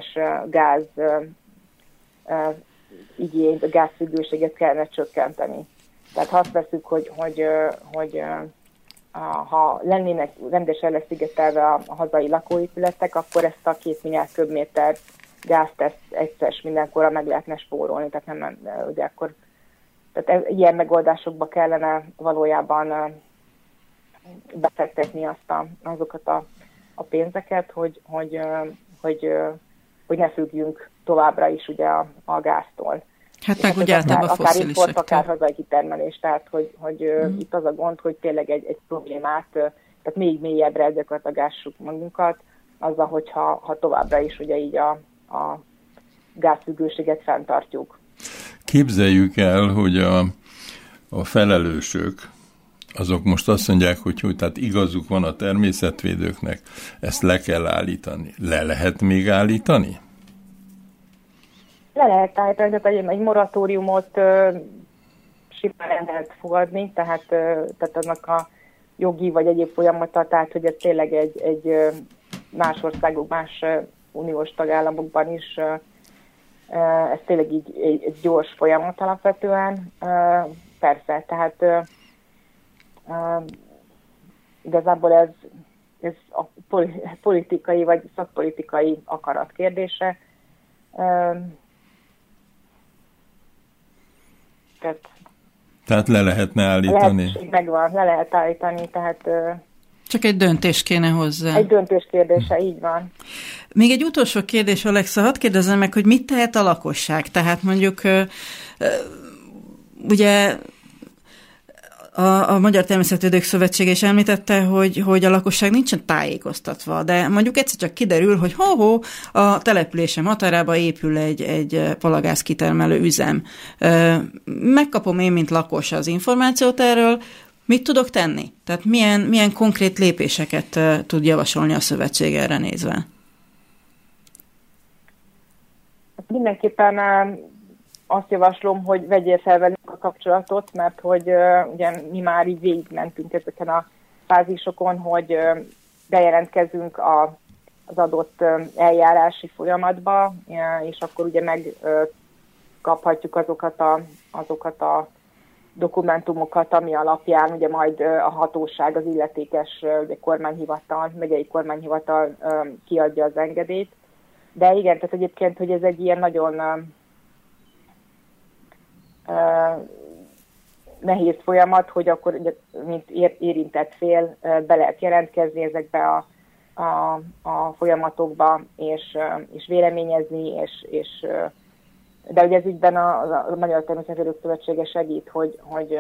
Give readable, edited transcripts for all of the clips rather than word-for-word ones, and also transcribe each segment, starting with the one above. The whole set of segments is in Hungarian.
esetleges gáz igényt, a gázfüggőséget kellene csökkenteni. Tehát ha azt veszük, hogy ha lennének rendesen leszigetelve a hazai lakóépületek, akkor ezt a 2 milliárd köbméter gázt egyszer mindenkorra meg lehetne spórolni. Tehát ugye akkor ilyen megoldásokba kellene valójában befektetni azokat a pénzeket, hogy ne függjünk továbbra is ugye a gáztól. Hát meg ugye általában a fosszilisek. Akár hazai kitermelés, tehát hogy itt az a gond, hogy tényleg egy problémát, tehát még mélyebbre gyakorlatilag ássuk magunkat, azzal, hogyha továbbra is ugye így a gázfüggőséget fenntartjuk. Képzeljük el, hogy a felelősök, azok most azt mondják, hogy tehát igazuk van a természetvédőknek, ezt le kell állítani. Le lehet még állítani? Le lehet állítani, tehát egy moratóriumot simán lehet fogadni, tehát annak a jogi vagy egyéb folyamata, tehát hogy ez tényleg egy más országok, más uniós tagállamokban is ez tényleg így egy gyors folyamat alapvetően. Persze, tehát igazából ez a politikai vagy szakpolitikai akarat kérdése. Tehát le lehetne állítani? Megvan, le lehet állítani, tehát... Csak egy döntés kéne hozzá. Egy döntés kérdése, így van. Még egy utolsó kérdés, Alexa, hadd kérdezzem meg, hogy mit tehet a lakosság? Tehát mondjuk ugye a Magyar Természetvédők Szövetsége is említette, hogy a lakosság nincsen tájékoztatva, de mondjuk egyszer csak kiderül, hogy a településem határába épül egy palagáz kitermelő üzem. Megkapom én, mint lakos az információt erről, mit tudok tenni? Tehát milyen konkrét lépéseket tud javasolni a szövetség erre nézve? Mindenképpen azt javaslom, hogy vegyél fel velünk a kapcsolatot, mert hogy ugye mi már így végigmentünk ezeken a fázisokon, hogy bejelentkezünk az adott eljárási folyamatba, és akkor ugye megkaphatjuk azokat a dokumentumokat, ami alapján ugye majd a hatóság, az illetékes ugye kormányhivatal, megyei kormányhivatal kiadja az engedélyt. De igen, tehát egyébként, hogy ez egy ilyen nagyon nehéz folyamat, hogy akkor mint érintett fél be lehet jelentkezni ezekbe a folyamatokba, és véleményezni, de ugye ez ügyben a Magyar Természetvédők Szövetsége segít, hogy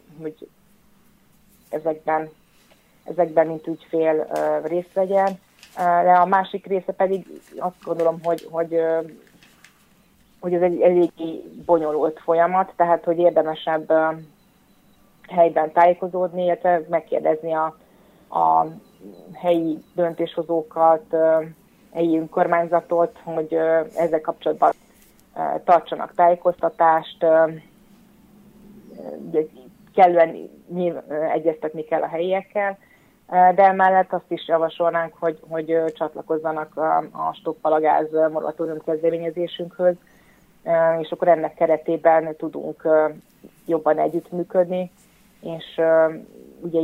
ezekben mint ügyfél részt vegyen. De a másik része pedig azt gondolom, hogy ez egy eléggé bonyolult folyamat, tehát hogy érdemesebb helyben tájékozódni, illetve megkérdezni a helyi döntéshozókat, helyi önkormányzatot, hogy ezzel kapcsolatban tartsanak tájékoztatást, kellően egyeztetni kell a helyiekkel, de emellett azt is javasolnánk, hogy csatlakozzanak a Stop Palagáz moratórium kezdeményezésünkhöz, és akkor ennek keretében tudunk jobban együttműködni, és ugye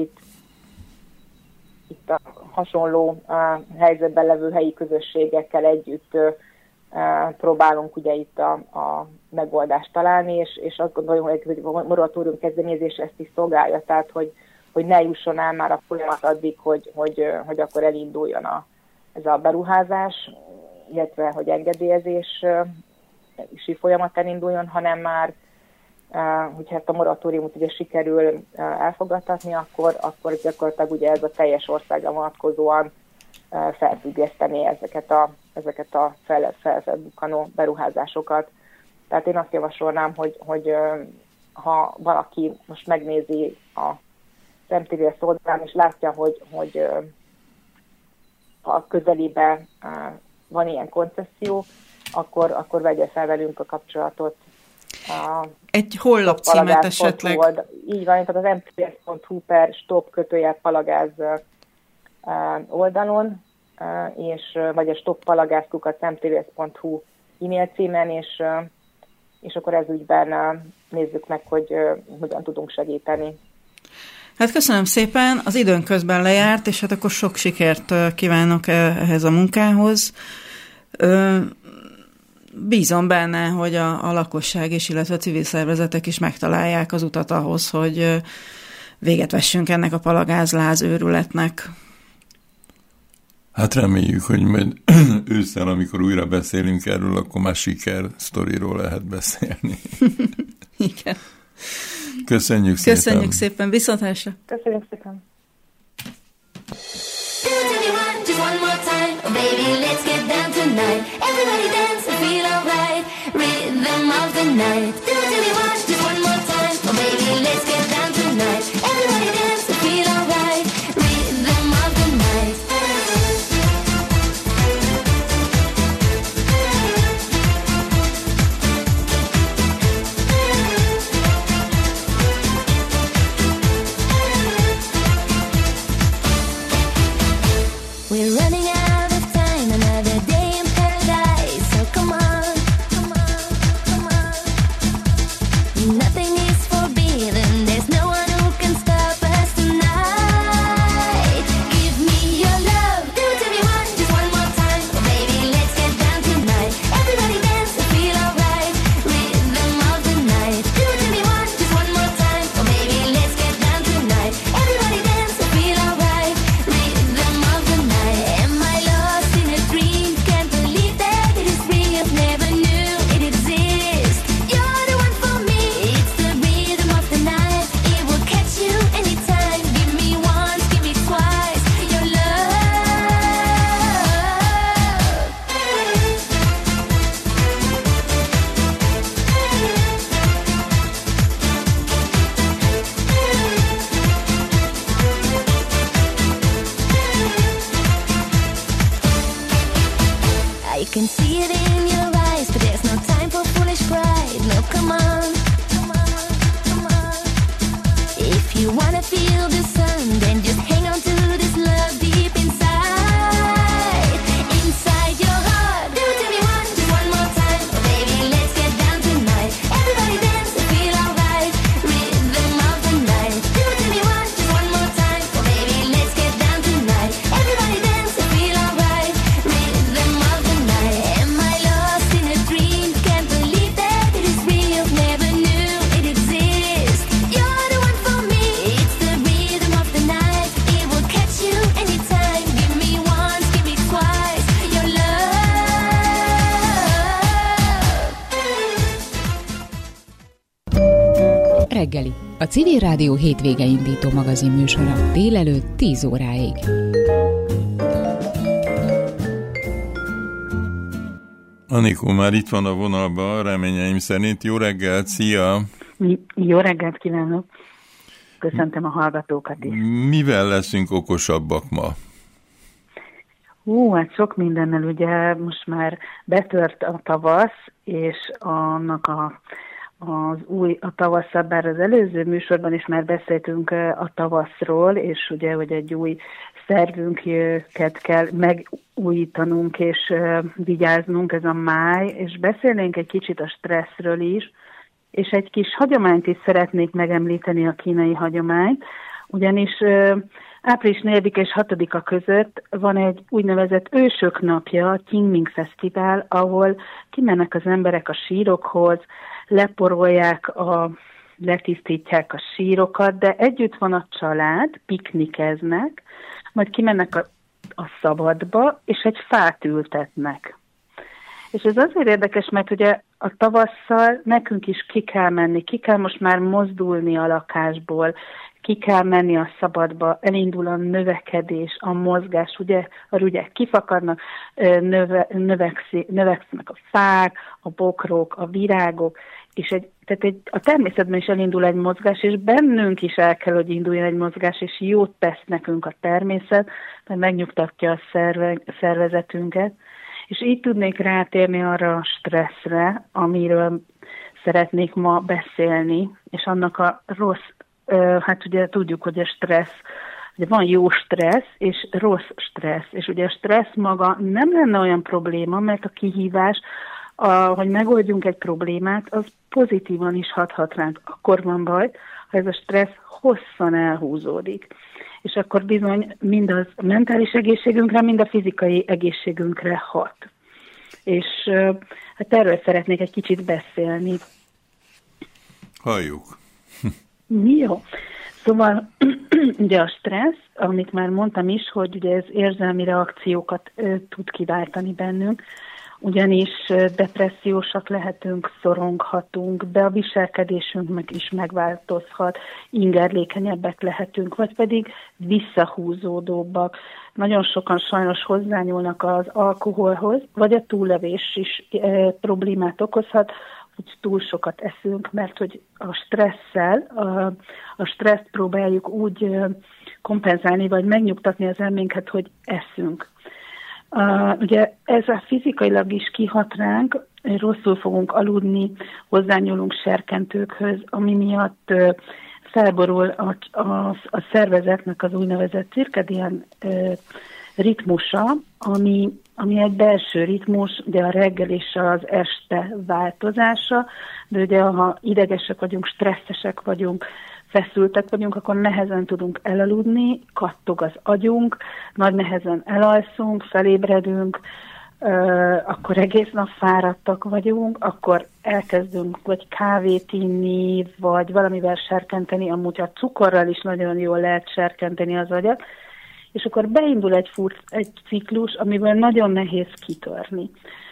itt a hasonló helyzetben levő helyi közösségekkel együtt próbálunk ugye itt a megoldást találni, és azt gondolom, hogy a moratórium kezdeményezés ezt is szolgálja, tehát hogy ne jusson el már a folyamat addig, hogy akkor elinduljon ez a beruházás, illetve hogy engedélyezési folyamat elinduljon, hanem már, hogyha ezt a moratóriumot ugye sikerül elfogadtatni, akkor gyakorlatilag ugye ez a teljes országra vonatkozóan felfüggeszteni ezeket a felbukkanó beruházásokat. Tehát én azt javasolnám, hogy ha valaki most megnézi a MTVS oldalán, és látja, hogy a közelében van ilyen koncesszió, akkor vegye fel velünk a kapcsolatot. Egy honlapcímet esetleg. Így van, tehát az mtps.hu/stop-palagáz oldalon, vagy a stoppalagászkukat.mtvs.hu e-mail címen, és akkor ez ügyben nézzük meg, hogy hogyan tudunk segíteni. Hát köszönöm szépen, az időn közben lejárt, és hát akkor sok sikert kívánok ehhez a munkához. Bízom benne, hogy a lakosság is, illetve a civil szervezetek is megtalálják az utat ahhoz, hogy véget vessünk ennek a palagázláz őrületnek. Hát reméljük, hogy majd ősszel, amikor újra beszélünk erről, akkor már sikersztoriról lehet beszélni. Igen. Köszönjük szépen. Köszönjük szépen, viszontlátásra. Köszönjük szépen. Reggeli, a Civil Rádió hétvége indító magazin műsora délelőtt 10 óráig. Anikó már itt van a vonalban, reményeim szerint. Jó reggelt, szia! Jó reggelt kívánok! Köszöntöm a hallgatókat is. Mivel leszünk okosabbak ma? Hát sok mindennel, ugye most már betört a tavasz, és annak a tavasszal, bár az előző műsorban is már beszéltünk a tavaszról, és ugye, hogy egy új szervünket kell megújítanunk és vigyáznunk, ez a máj, és beszélnénk egy kicsit a stresszről is, és egy kis hagyományt is szeretnék megemlíteni, a kínai hagyományt, ugyanis április 4 és 6-a között van egy úgynevezett ősök napja, a Qingming Fesztivál, ahol kimennek az emberek a sírokhoz, leporolják, letisztítják a sírokat, de együtt van a család, piknikeznek, majd kimennek a szabadba, és egy fát ültetnek. És ez azért érdekes, mert ugye a tavasszal nekünk is ki kell menni, ki kell most már mozdulni a lakásból, ki kell menni a szabadba, elindul a növekedés, a mozgás, ugye a rügyek kifakadnak, növekszenek a fák, a bokrok, a virágok, és a természetben is elindul egy mozgás, és bennünk is el kell, hogy induljon egy mozgás, és jót tesz nekünk a természet, mert megnyugtatja a szervezetünket. És így tudnék rátérni arra a stresszre, amiről szeretnék ma beszélni, és annak a rossz, hát ugye tudjuk, hogy a stressz Ugye van jó stressz és rossz stressz, és ugye a stressz maga nem lenne olyan probléma, mert a kihívás, hogy megoldjunk egy problémát, az pozitívan is hathat ránk. Akkor van baj, ha ez a stressz hosszan elhúzódik. És akkor bizony mind a mentális egészségünkre, mind a fizikai egészségünkre hat. És hát erről szeretnék egy kicsit beszélni. Halljuk. Jó. Szóval ugye a stressz, amit már mondtam is, hogy ugye ez érzelmi reakciókat tud kiváltani bennünk, ugyanis depressziósak lehetünk, szoronghatunk, de a viselkedésünk meg is megváltozhat, ingerlékenyebbek lehetünk, vagy pedig visszahúzódóbbak. Nagyon sokan sajnos hozzányúlnak az alkoholhoz, vagy a túllevés is problémát okozhat, hogy túl sokat eszünk, mert hogy a stresszel, a stresszt próbáljuk úgy kompenzálni, vagy megnyugtatni az elménket, hogy eszünk. Ugye ez a fizikailag is kihat ránk, rosszul fogunk aludni, hozzányúlunk serkentőkhöz, ami miatt felborul a szervezetnek az úgynevezett cirkadián ritmusa, ami egy belső ritmus, ugye a reggel és az este változása, de ugye ha idegesek vagyunk, stresszesek vagyunk, feszültek vagyunk, akkor nehezen tudunk elaludni, kattog az agyunk, nagy nehezen elalszunk, felébredünk, akkor egész nap fáradtak vagyunk, akkor elkezdünk vagy kávét inni, vagy valamivel serkenteni, amúgy a cukorral is nagyon jól lehet serkenteni az agyat, és akkor beindul egy ciklus, amiből nagyon nehéz kitörni.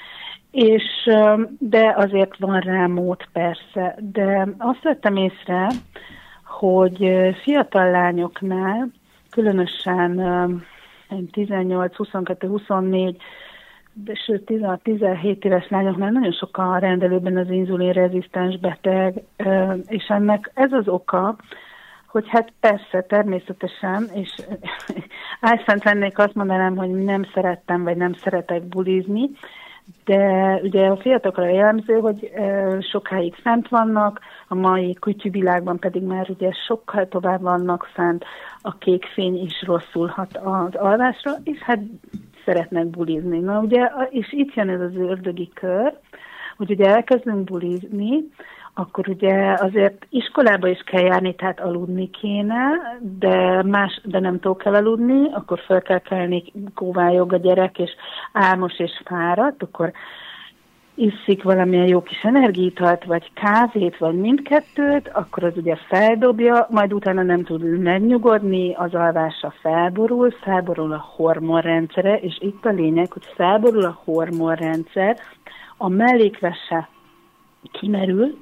De azért van rá mód persze, de azt vettem észre, hogy fiatal lányoknál, különösen 18, 22, 24, sőt 16-17 éves lányoknál nagyon sokan a rendelőben az inzulinrezisztens beteg, és ennek ez az oka, hogy hát persze, természetesen, és álszent lennék, azt mondanám, hogy nem szerettem, vagy nem szeretek bulizni, de ugye a fiatalokra jellemző, hogy sokáig fent vannak, a mai kütyűvilágban pedig már ugye sokkal tovább vannak fent, a kék fény is rosszul hat az alvásra, és hát szeretnek bulizni. Na ugye, és itt jön ez az ördögi kör, hogy ugye elkezdünk bulizni, akkor ugye azért iskolába is kell járni, tehát aludni kéne, de nem tudok elaludni, akkor fel kell kelni, kóvályog a gyerek, és álmos és fáradt, akkor iszik valamilyen jó kis energiaitalt, vagy kávét, vagy mindkettőt, akkor az ugye feldobja, majd utána nem tud megnyugodni, az alvása felborul a hormonrendszere, és itt a lényeg, hogy felborul a hormonrendszer, a mellékvese kimerül,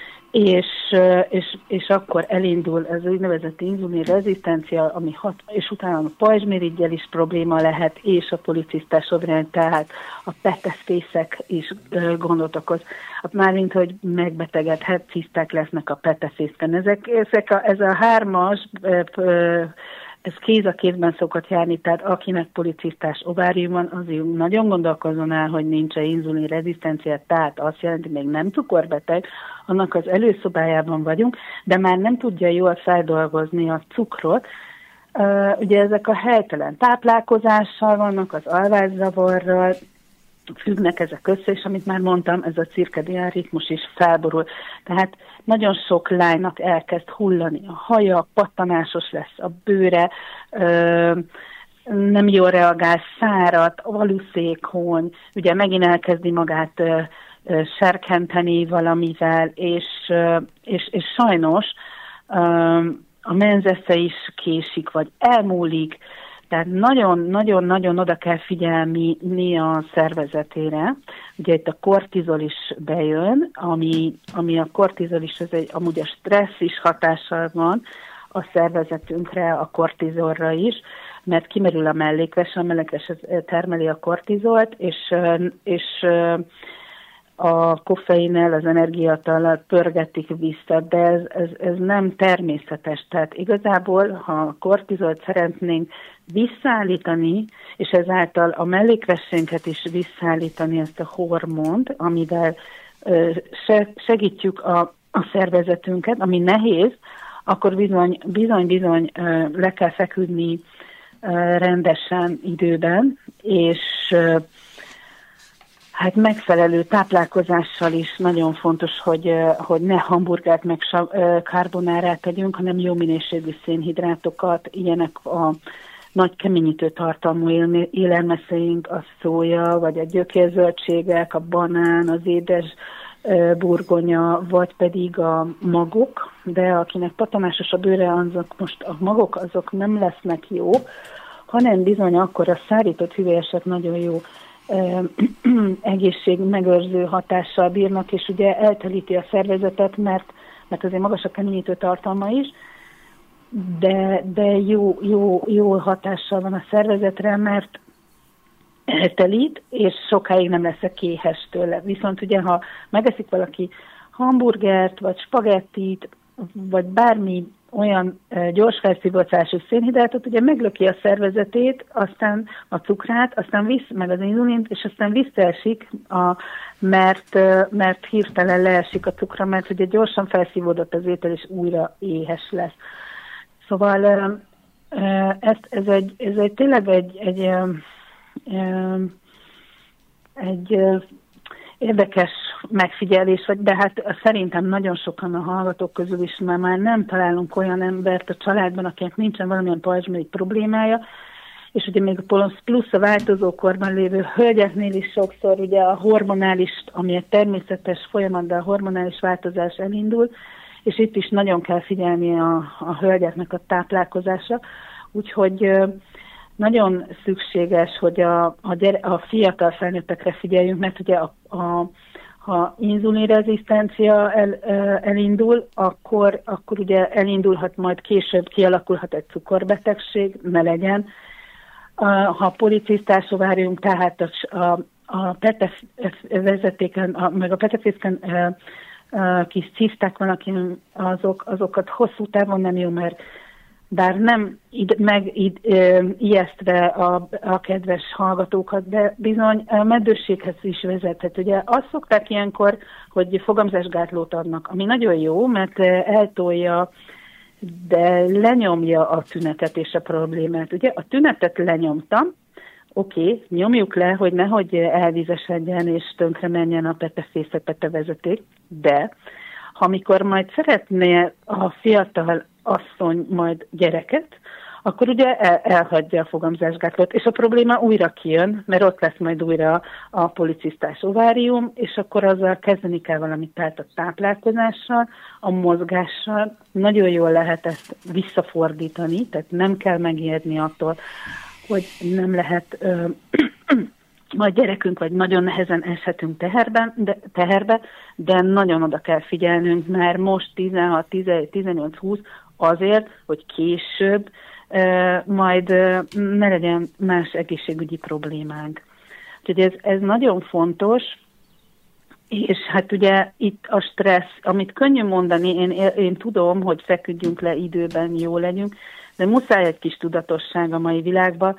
és akkor elindul ez úgynevezett inzulinrezisztencia, ami és utána a pajzsmirigyel is probléma lehet, és a policisztás obrán, tehát a petefészek is gondot okoz. Mármint, hogy megbetegedhet, ciszták lesznek a petefészken. Ez a hármas, ez kéz a kézben szokott járni, tehát akinek policisztás ovárium van, azért nagyon gondolkozzon el, hogy nincs-e inzulinrezisztencia, tehát azt jelenti, még nem cukorbeteg, annak az előszobájában vagyunk, de már nem tudja jól feldolgozni a cukrot. Ugye ezek a helytelen táplálkozással vannak, az alvászavarral, függnek ezek össze, és amit már mondtam, ez a cirkadián ritmus is felborul. Tehát nagyon sok lánynak elkezd hullani a haja, pattanásos lesz a bőre, nem jól reagál, fáradt, aluszékony, ugye megint elkezdi magát serkenteni valamivel, és sajnos a menzesze is késik, vagy elmúlik, tehát nagyon-nagyon oda kell figyelni a szervezetére. Ugye itt a kortizol is bejön, ami a kortizol is, amúgy a stressz is hatással van a szervezetünkre, a kortizolra is, mert kimerül a mellékves termeli a kortizolt, és a koffeinnel, az energiatallal pörgetik vissza, de ez nem természetes. Tehát igazából, ha a kortizolt szeretnénk visszaállítani, és ezáltal a mellékvessénket is visszaállítani, ezt a hormont, amivel segítjük a szervezetünket, ami nehéz, akkor bizony le kell feküdni rendesen időben, és hát megfelelő táplálkozással is nagyon fontos, hogy ne hamburgert meg carbonárát tegyünk, hanem jó minőségű szénhidrátokat, ilyenek a nagy keményítő tartalmú élelmiszereink, a szója, vagy a gyökérzöldségek, a banán, az édes burgonya, vagy pedig a magok, de akinek patomásos a bőre, azok most a magok azok nem lesznek jó, hanem bizony akkor a szárított hüvelyesek nagyon jó egészségmegőrző hatással bírnak, és ugye eltelíti a szervezetet, mert azért magas a keményítő tartalma is, de jó hatással van a szervezetre, mert eltelít, és sokáig nem leszek éhes tőle. Viszont ugye, ha megeszik valaki hamburgert, vagy spagettit, vagy bármi olyan gyors felszívódású szénhidrátot, ugye meglöki a szervezetét, aztán a cukrát, aztán meg az inzulint, és aztán visszaesik, mert hirtelen leesik a cukra, mert ugye gyorsan felszívódott az étel, és újra éhes lesz. Szóval ez tényleg egy érdekes megfigyelés, de hát szerintem nagyon sokan a hallgatók közül is már nem találunk olyan embert a családban, akinek nincsen valamilyen pajzsmirigy problémája, és ugye még plusz a változókorban lévő hölgyeknél is sokszor ugye a hormonális, ami egy természetes folyamat, de a hormonális változás elindul, és itt is nagyon kell figyelni a hölgyeknek a táplálkozása, úgyhogy nagyon szükséges, hogy a fiatal felnőttekre figyeljünk, mert ugye ha inzulinrezisztencia elindul, akkor ugye elindulhat, majd később kialakulhat egy cukorbetegség, ne legyen. Ha policisztás ovárium, tehát a PETEF vezetéken, meg a PETEF-fészken kis ciszták van, azokat hosszú távon nem jó, mert bár nem ijesztve a kedves hallgatókat, de bizony meddősséghez is vezethet. Ugye azt szokták ilyenkor, hogy fogamzásgátlót adnak, ami nagyon jó, mert eltolja, de lenyomja a tünetet és a problémát. Ugye a tünetet lenyomtam, oké, nyomjuk le, hogy nehogy elvízesedjen és tönkre menjen a PETE-vezeték, de amikor majd szeretné a fiatal asszony majd gyereket, akkor ugye elhagyja a fogamzásgátlót, és a probléma újra kijön, mert ott lesz majd újra a policisztás ovárium, és akkor azzal kezdeni kell valamit, tehát a táplálkozással, a mozgással. Nagyon jól lehet ezt visszafordítani, tehát nem kell megijedni attól, hogy nem lehet majd gyerekünk, vagy nagyon nehezen eshetünk teherbe, de nagyon oda kell figyelnünk, mert most 16, 18, 20 azért, hogy később majd ne legyen más egészségügyi problémánk. Úgyhogy ez nagyon fontos, és hát ugye itt a stressz, amit könnyű mondani, én tudom, hogy feküdjünk le időben, jó legyünk, de muszáj egy kis tudatosság a mai világban,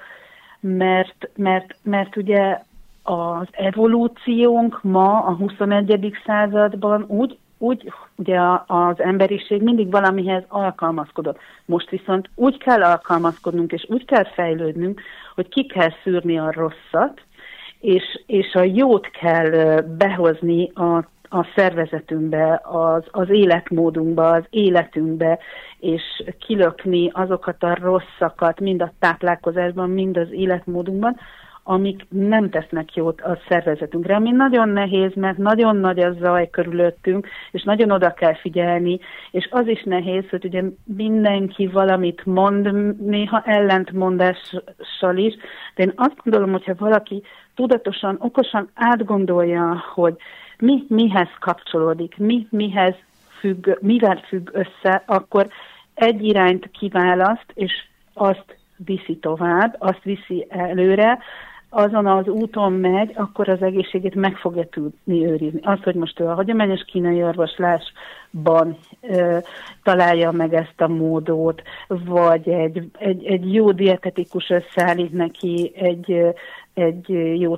mert ugye az evolúciónk ma a 21. században úgy ugye az emberiség mindig valamihez alkalmazkodott. Most viszont úgy kell alkalmazkodnunk, és úgy kell fejlődnünk, hogy ki kell szűrni a rosszat, és a jót kell behozni a szervezetünkbe, az életmódunkba, az életünkbe, és kilökni azokat a rosszakat, mind a táplálkozásban, mind az életmódunkban, amik nem tesznek jót a szervezetünkre, ami nagyon nehéz, mert nagyon nagy a zaj körülöttünk, és nagyon oda kell figyelni, és az is nehéz, hogy ugye mindenki valamit mond, néha ellentmondással is, de én azt gondolom, hogyha valaki tudatosan, okosan átgondolja, hogy mihez kapcsolódik, mivel függ össze, akkor egy irányt kiválaszt, és azt viszi tovább, azt viszi előre, azon az úton megy, akkor az egészségét meg fogja tudni őrizni. Az, hogy most ő a hagyományos kínai orvoslásban találja meg ezt a módot, vagy egy jó dietetikus összeállít neki egy jó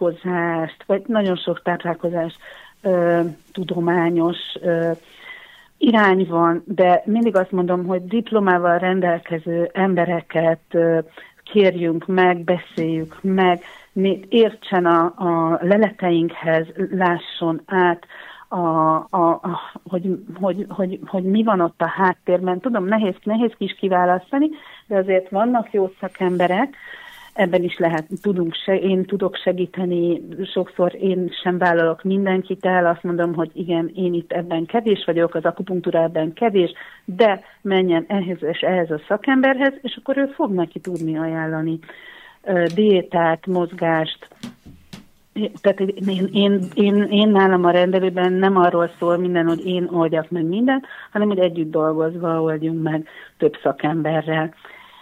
táplálkozást, vagy nagyon sok táplálkozás tudományos irány van, de mindig azt mondom, hogy diplomával rendelkező embereket kérjünk meg, beszéljük meg, értsen a leleteinkhez, lásson át, hogy mi van ott a háttérben. Tudom, nehéz kis kiválasztani, de azért vannak jó szakemberek, ebben is én tudok segíteni, sokszor én sem vállalok mindenkit el, azt mondom, hogy igen, én itt ebben kevés vagyok, az akupunktúra ebben kevés, de menjen ehhez a szakemberhez, és akkor ő fog neki tudni ajánlani diétát, mozgást. Tehát én nálam a rendelőben nem arról szól minden, hogy én oldjak meg mindent, hanem hogy együtt dolgozva oldjunk meg több szakemberrel.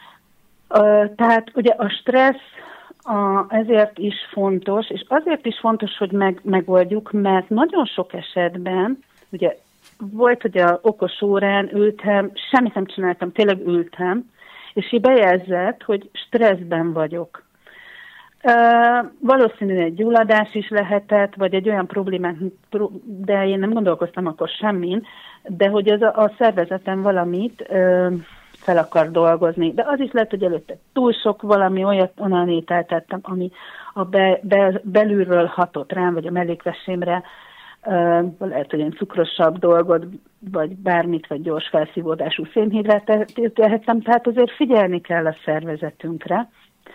Tehát ugye a stressz ezért is fontos, és azért is fontos, hogy megoldjuk, mert nagyon sok esetben, ugye volt, hogy a okos órán ültem, semmit nem csináltam, tényleg ültem, és így bejelzett, hogy stresszben vagyok. Valószínűleg egy gyulladás is lehetett, vagy egy olyan problémák, de én nem gondolkoztam akkor semmin, de hogy a szervezetem valamit fel akar dolgozni. De az is lehet, hogy előtte túl sok valami onnan ételt tettem, ami belülről hatott rám, vagy a mellékvesémre, lehet, hogy én cukrosabb dolgot, vagy bármit, vagy gyors felszívódású szénhidrátot tehettem, tehát azért figyelni kell a szervezetünkre.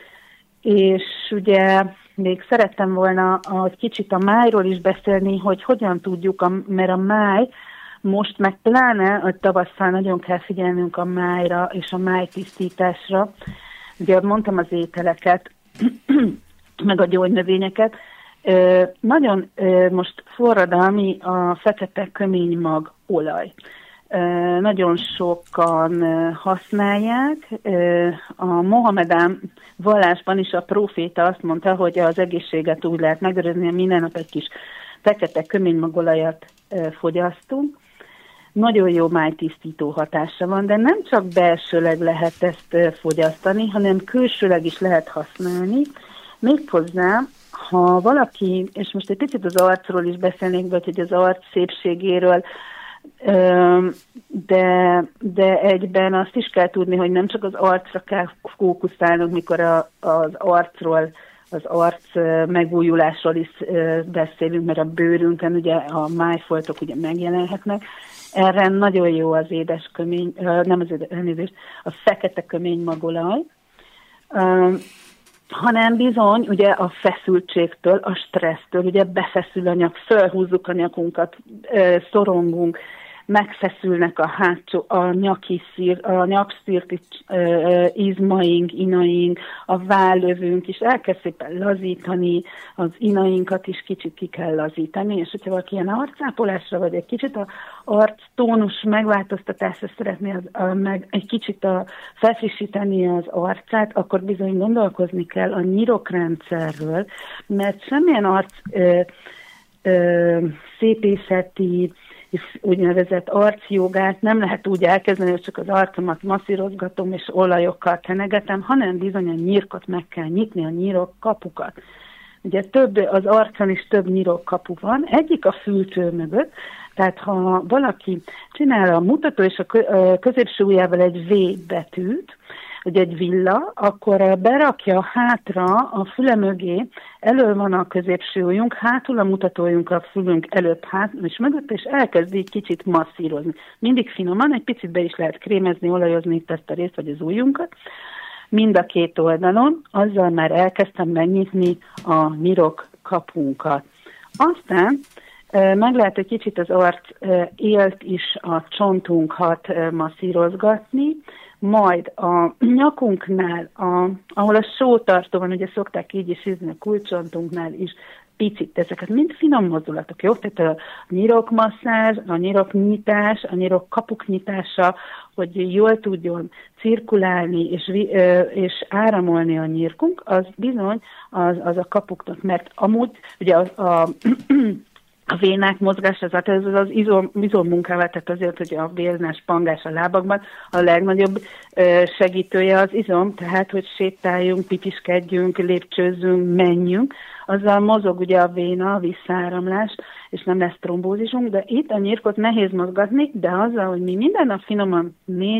És ugye még szerettem volna egy kicsit a májról is beszélni, hogy hogyan tudjuk, mert a máj most meg pláne, hogy tavasszal nagyon kell figyelnünk a májra és a májtisztításra. Ugye mondtam az ételeket, meg a gyógynövényeket. Nagyon most forradalmi a fekete köménymag olaj. Nagyon sokan használják. A mohamedán vallásban is a próféta azt mondta, hogy az egészséget úgy lehet megőrizni, hogy minden nap egy kis fekete köménymagolajat fogyasztunk. Nagyon jó májtisztító hatása van, de nem csak belsőleg lehet ezt fogyasztani, hanem külsőleg is lehet használni. Méghozzá, ha valaki, és most egy picit az arcról is beszélnék, vagy hogy az arc szépségéről, de egyben azt is kell tudni, hogy nem csak az arcra kell fókuszálnunk, mikor az arcról, az arc megújulásról is beszélünk, mert a bőrünkön ugye a májfoltok ugye megjelenhetnek. Erre nagyon jó az édes kömény, nem az elnézést, a fekete köménymagolaj, hanem bizony ugye a feszültségtől, a stressztől, ugye befeszül a nyak, fölhúzzuk a nyakunkat, szorongunk, megfeszülnek a nyakszirti izmaink, inaink, a vállövünk, és elkezd szépen lazítani, az inainkat is kicsit ki kell lazítani, és hogyha valaki ilyen arcápolásra, vagy egy kicsit az arctónus megváltoztatásra szeretné meg egy kicsit felfrissíteni az arcát, akkor bizony gondolkozni kell a nyirokrendszerről, mert semmilyen arc szépészeti, és úgynevezett arcjogát nem lehet úgy elkezdeni, hogy csak az arcomat masszírozgatom és olajokkal kenegetem, hanem bizony a nyírkot meg kell nyitni, a nyírok kapukat. Ugye az arcon is több nyírok kapu van, egyik a fültő mögött, tehát ha valaki csinál a mutató és a középső ujjával egy V betűt, vagy egy villa, akkor berakja hátra a füle mögé, elől van a középső ujjunk, hátul a mutatójunk a fülünk előbb, és mögött, és elkezdi kicsit masszírozni. Mindig finoman, egy picit be is lehet krémezni, olajozni itt ezt a részt, vagy az ujjunkat. Mind a két oldalon, azzal már elkezdtem megnyitni a nyirok kapunkat. Aztán meg lehet egy kicsit az arc élt is a csontunkat masszírozgatni, majd a nyakunknál, ahol a sótartó van, ugye szokták így is hívni, a kulcsontunknál is picit ezeket, mind finom mozdulatok, jó? Tehát a nyirokmasszázs, a nyiroknyitás, a nyirokkapuk nyitása, hogy jól tudjon cirkulálni és áramolni a nyírkunk, az bizony az a kapuknak, mert amúgy ugye a vénák mozgása, tehát ez az izommunkával, tehát azért, hogy a vénás pangás a lábakban, a legnagyobb segítője az izom, tehát, hogy sétáljunk, pipiskedjünk, lépcsőzzünk, menjünk, azzal mozog ugye a véna, a visszaáramlás, és nem lesz trombózisunk, de itt a nyirkot nehéz mozgatni, de azzal, hogy mi minden nap finoman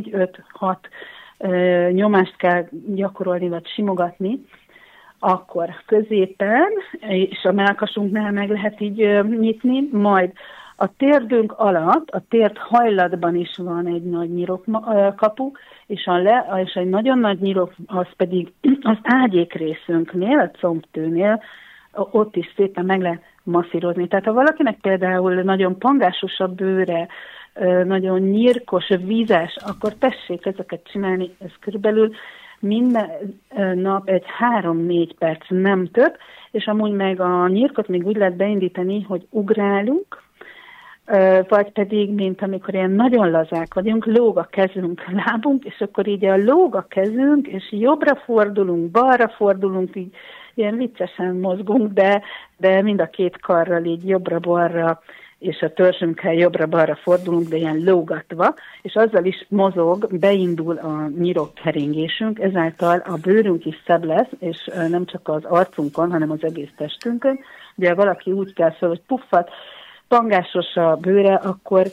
4-5-6 nyomást kell gyakorolni, vagy simogatni, akkor középen, és a mellkasunknál meg lehet így nyitni, majd a térdünk alatt, a térd hajlatban is van egy nagy nyirokkapu, és egy nagyon nagy nyirok, az pedig az ágyékrészünknél, a combtőnél, ott is szépen meg lehet masszírozni. Tehát ha valakinek például nagyon pangásos a bőre, nagyon nyírkos, vízes, akkor tessék ezeket csinálni, ez körülbelül minden nap egy 3-4 perc, nem több, és amúgy meg a nyírkot még úgy lehet beindítani, hogy ugrálunk, vagy pedig, mint amikor ilyen nagyon lazák vagyunk, lóg a kezünk, lábunk, és akkor így a lóg a kezünk, és jobbra fordulunk, balra fordulunk, így ilyen viccesen mozgunk, de mind a két karral így jobbra-balra, és a törzsünkkel jobbra-balra fordulunk, de ilyen lógatva, és azzal is mozog, beindul a nyirokkeringésünk, ezáltal a bőrünk is szebb lesz, és nem csak az arcunkon, hanem az egész testünkön. Ugye valaki úgy kell fel, hogy puffat, pangásos a bőre, akkor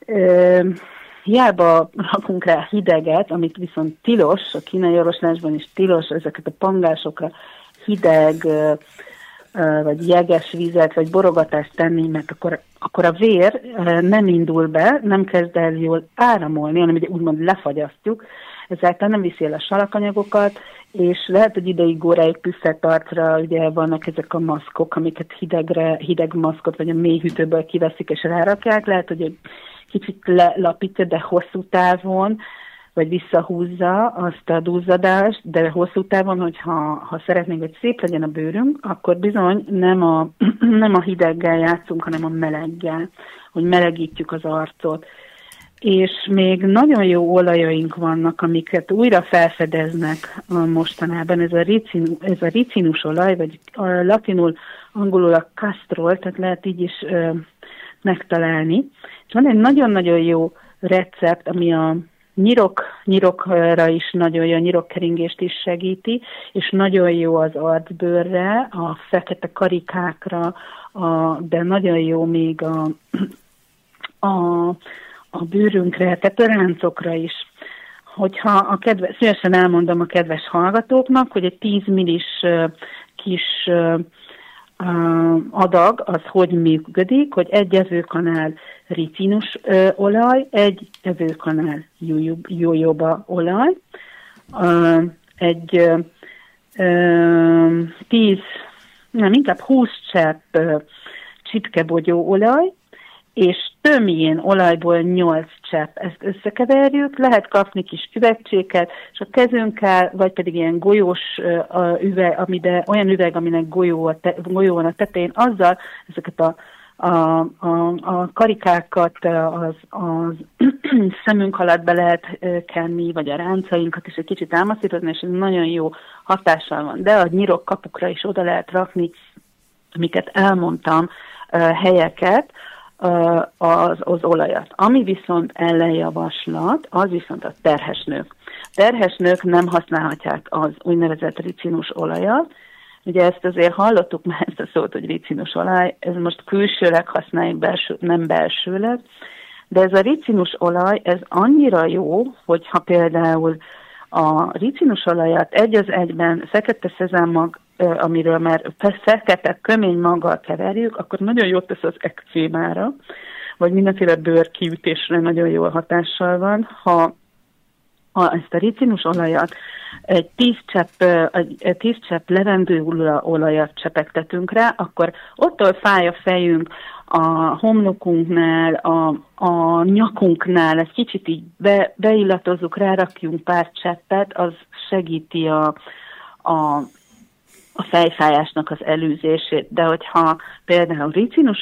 hiába rakunk rá hideget, amit viszont tilos, a kínai orvoslásban is tilos ezeket a pangásokra hideg, vagy jeges vizet, vagy borogatást tenni, mert akkor a vér nem indul be, nem kezd el jól áramolni, hanem ugye úgymond lefagyasztjuk, ezáltal nem viszi el a salakanyagokat, és lehet, hogy ideig óráig püffett arcra, ugye vannak ezek a maszkok, amiket hideg maszkot, vagy a mély hűtőből kiveszik és rárakják, lehet, hogy kicsit lelapítja, de hosszú távon, vagy visszahúzza azt a duzzadást, de hosszú távon, hogyha szeretnénk, hogy szép legyen a bőrünk, akkor bizony nem a hideggel játszunk, hanem a meleggel, hogy melegítjük az arcot. És még nagyon jó olajaink vannak, amiket újra felfedeznek mostanában. Ez a ricinus olaj, vagy latinul, angolul a castrol, tehát lehet így is megtalálni. És van egy nagyon-nagyon jó recept, ami a nyirokra is nagyon jó, a nyirokkeringést is segíti, és nagyon jó az arcbőrre, a fekete karikákra, de nagyon jó még a bőrünkre, tehát a ráncokra is. Hogyha szívesen elmondom a kedves hallgatóknak, hogy egy 10 millis kis adag, az hogy működik, hogy egy evőkanál ricinus olaj, egy evőkanál jojoba olaj, egy 20 csepp csipkebogyó olaj, és tömjén olajból 8 csepp. Ezt összekeverjük, lehet kapni kis üvegcséket, és a kezünkkel, vagy pedig ilyen golyós üveg, olyan üveg, aminek golyó van a tetején, azzal ezeket a karikákat az szemünk alatt be lehet kenni, vagy a ráncainkat is egy kicsit elmasszírozni, és ez nagyon jó hatással van. De a nyirokkapukra is oda lehet rakni, amiket elmondtam, helyeket, az olajat. Ami viszont ellenjavaslat, az viszont a terhes nők. Terhes nők nem használhatják az úgynevezett ricinus olajat. Ugye ezt azért hallottuk már ezt a szót, hogy ricinus olaj, ez most külsőleg használjuk, nem belsőleg, de ez a ricinus olaj, ez annyira jó, hogyha például a ricinus olajat egy az egyben fekete szezámmag, amiről már fekete kömény maggal keverjük, akkor nagyon jót tesz az ekcémára, vagy mindenféle bőrkiütésre nagyon jó hatással van. Ha ezt a ricinus olajat egy 10 csepp levendula olajat csepegtetünk rá, akkor ottól fáj a fejünk, a homlokunknál, a nyakunknál, egy kicsit így beillatozzuk, rárakjunk pár cseppet, az segíti a fejfájásnak az elűzését, de hogyha például ricinus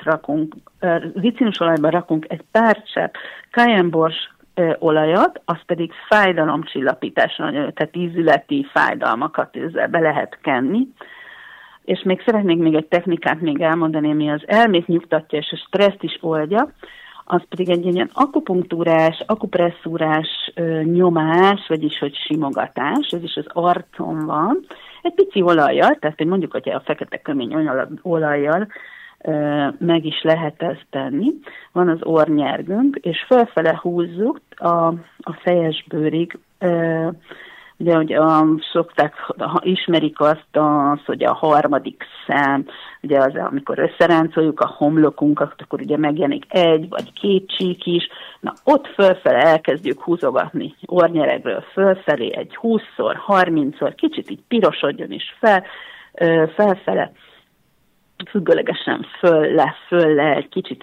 olajba rakunk egy pár csepp cayenne-bors olajat, az pedig fájdalomcsillapításra, tehát ízületi fájdalmakat ezzel be lehet kenni, És még szeretnék még egy technikát még elmondani, ami az elmét nyugtatja és a stresszt is oldja, az pedig egy ilyen akupunktúrás, akupresszúrás nyomás, vagyis hogy simogatás, ez is az arcon van, egy pici olajjal, tehát hogy mondjuk, hogy a fekete kömény olajjal meg is lehet ezt tenni. Van az orrnyergünk, és felfele húzzuk a fejesbőrig, ugye, hogy szokták, ismerik azt, hogy a harmadik szám, ugye az, amikor összeráncoljuk a homlokunkat, akkor ugye megjelenik egy vagy két csík is, na ott fölfele elkezdjük húzogatni orrnyeregről fölfelé egy 20-szor, 30-szor, kicsit így pirosodjon is felfele, függőlegesen föl le, egy kicsit